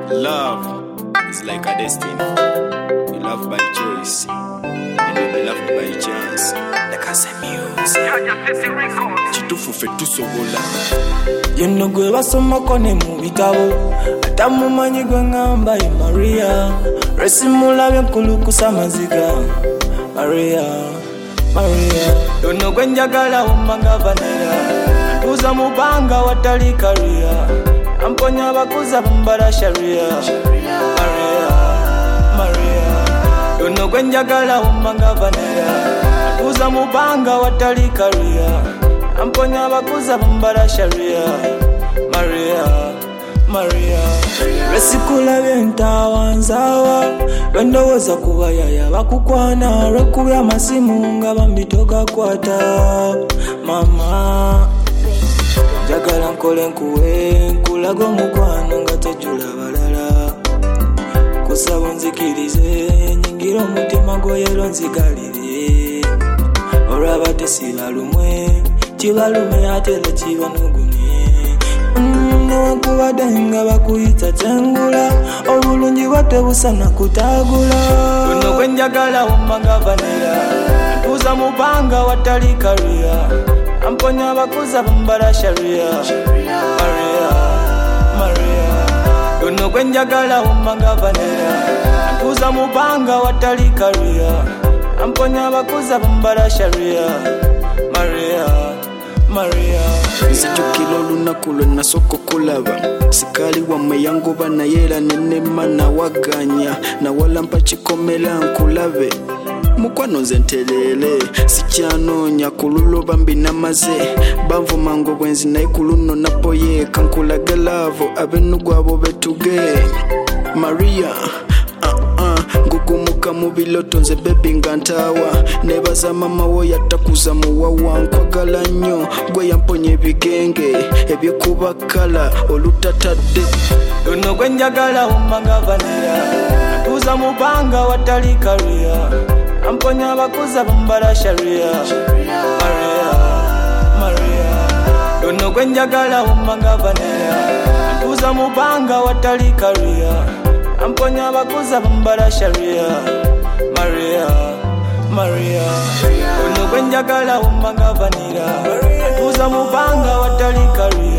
Love is like a destiny. We love by choice, and we be loved by chance. Like I say, music. Chitufu fetu sobola. Yeno gwe basoma kone mu bitabo. Atamu manyi gwe ngamba ye Maria. Resimula byenkulukusa maziga. Maria, Maria. Yono gwe njagala umanga vanera. Tuza mubanga watali karia. Amponya abakuza bambara sharia. Maria, Maria. Yono gwe njagala umanga vanera. Tuza mubanga watali karia. Amponya abakuza bambara sharia. Maria, Maria. Resikula byentawanzawa. Lwendowoza kuba yaya bakukwana. Lwekubya masimu nga bambitoga kwata. Mama njagala nkole nkuwe nkulaga omukwano nga tojjula balala. Kusaba onzikirize nyingira omutima gw'oyero nzigalire. Olwabadde sibalumwe kibalume ate era kibanugumye. Newankubadde nga bakuyita tengula obulungi bwate busana kutagula. Luno gwe njagala wumanga vanera. Tuza mubanga watali karia. Amponya abakuza bambara sharia. Maria, Maria. Luno gwe njagala wumanga vanera. Tuza mubanga watali karia. Amponya abakuza bambara sharia. Maria, Maria. Sijukila olunaku lwe nasooka okulaba. Sikaali wammwe yangoba naye era nenema nawaganya. Nawalampa kikomera nkulabe. Mukwano nze ntereere sikyanoonya ku lulo bambi namaze. Banvuma ngo bwenzi naye ku luno napoyeeka nkulaga laavo ab'ennugu abo betuge. Maria, ngugumuka mu biloto nze bebi nga ntaawa. Nebaza mama wo yattakuza muwawa. Nkwagala nnyo gwe yamponya ebigenge ebyekuba kala olutatadde. Luno gwe njagala wumanga vanera. Tuza mubanga watali karia. Amponya abakuza bambara sharia. Maria, Maria. Luno gwe njagala wumanga vanera. Tuza mubanga watali karia. Amponya abakuza bambara sharia. Maria, Maria. Luno gwe njagala wumanga vanera. Tuza mubanga watali karia.